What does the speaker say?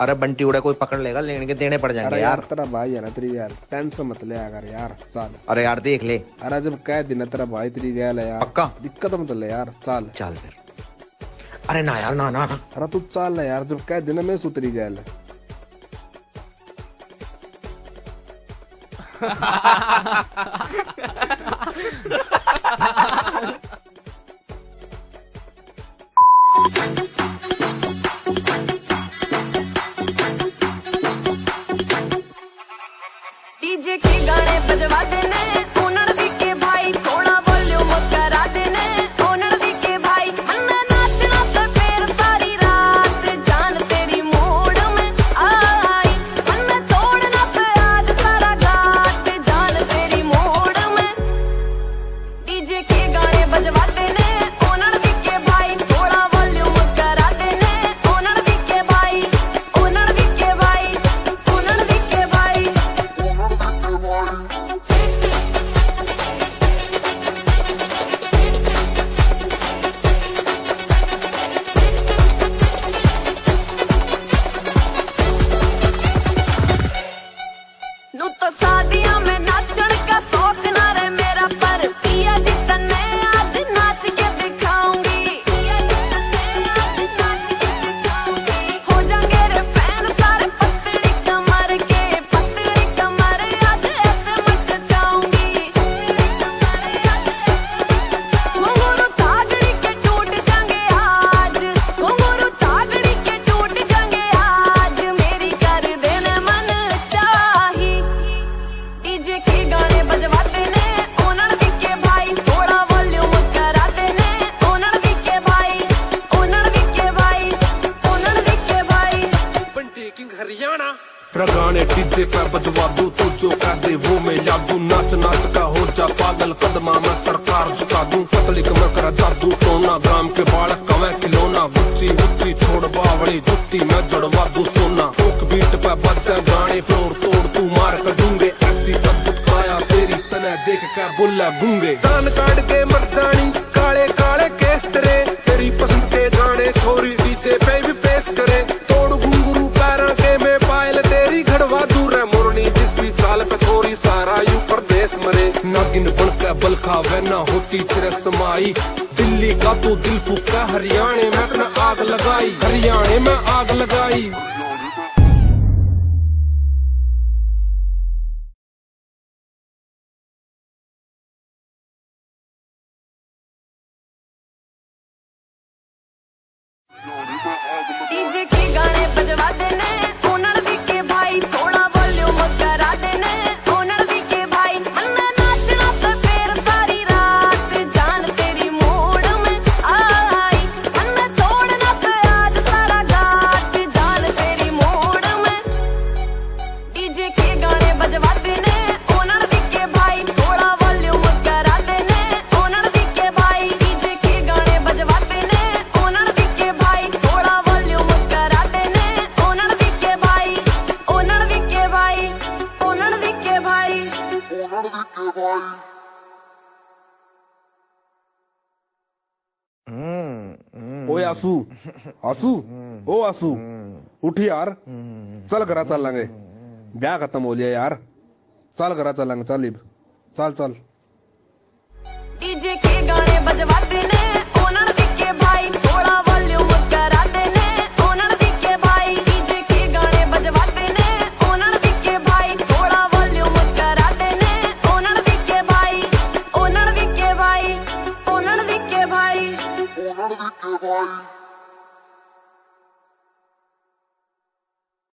अरे बंटी उड़ा कोई पकड़ लेगा, लेने के देने पड़ जाएंगे यार। तेरा भाई है ना तेरी यार, टेंशन मत ले अगर यार चल। अरे यार देख ले। अरे जब कह दिन तेरा भाई तेरी गया है यार, पक्का दिक्कत मत ले यार चल। चल फिर। अरे ना यार, ना ना। अरे तू चल यार, जब कह दिन मैं सुतरी गया है। डीजे के गाने बजवा देने, ओनर दी के भाई थोड़ा वॉल्यूम करा देने। ओनर दी के भाई अन्ना नाचना से फिर सारी रात, जान तेरी मूड में आई। अन्ना तोड़ना से आज सारा घाट, जान तेरी मूड में। डीजे के गाने बजवा देने, ओनर दी के भाई थोड़ा वॉल्यूम करा देने। ओनर दी के भाई, ओनर दी के भाई, ओनर दी के भाई। नू तो शादियां में नाचन का शौक ना रे मेरा, पर पिया जी तन्ने आज नाच के दिखाऊंगी। पिया जी तन्ने आज नाच के दिखाऊंगी। हो जाएंगे रे फैन सारे पतली कमर के, पतली कमर आज ऐसे मटकाऊंगी। घुंघरू तागड़ी के टूट जाएंगे आज, घुंघरू तागड़ी के टूट जाएंगे आज। मेरी कर देने मन चाही, डीजे के गाने बजवा देने। ओनर दी के भाई थोड़ा वॉल्यूम करा देने। ओनर दी के भाई, ओनर दी के भाई, ओनर दी के भाई। बंटी किंग हरियाणा रगाने डीजे पे बजवा दूं, तू जो कह दे वो मैं यादू। नाच नाच का हो जा पागल, कदमा में सरकार झुका दूं। पतली कमर करा जादू टोना, ग्राम के बालक कवे खिलौना। गुच्ची गुच्ची छोड़ बावड़ी जुत्ती में जड़वा दूं सोना। कोक बीट पे बजा गाने, फ्लोर तोड़ तू मार कर दूंगे। ऐसी अद्भुत काया तेरी तने देख कर बोला गूंगे। दान काट के मर जानी, काले काले केस तेरे। तेरी पसंद के गाने छोरी डीजे पे भी पेश करे। तोड़ घुंघरू पैरा के मैं पायल तेरी घड़वा दूर है। मुरनी जिसकी चाल पे छोरी सारा यू परदेश मरे। नागिन बन के बल खावे ना होती तेरे समाई। दिल्ली का तू दिल फूका, हरियाणा में अपना आग लगाई, हरियाणा में आग लगाई। डीजे के गाने बजवा देने, ओनर दी के भाई थोड़ा वॉल्यूम करा देने। ओनर दी के भाई अन्ना नाचना से फिर सारी रात, जान तेरी मूड में आई। अन्ना तोड़ना से आज सारा घाट, जान तेरी मूड में। डीजे के गाने बजवा देने, ओनर दी के भाई थोड़ा वॉल्यूम करा देने। ओनर दी के भाई, डीजे के गाने बजवा देने। ओनर दी के भाई थोड़ा वॉल्यूम करा देने। ओनर दी के भाई, ओनर दी के भाई, ओनर दी के भाई। ओए आसू, आसू, ओ आसू उठ यार, चल करा चल लेंगे। ब्याह खत्म हो लिया यार, चल करा चलेंगे। चल इब चल चल। डीजे के गाने बजवा देने, ओनर दी के भाई थोड़ा वॉल्यूम करा देने। ओनर दी के भाई, डीजे के गाने बजवा देने। ओनर दी के भाई थोड़ा वॉल्यूम करा देने। ओनर दी के भाई, ओनर दी के भाई, ओनर दी के भाई।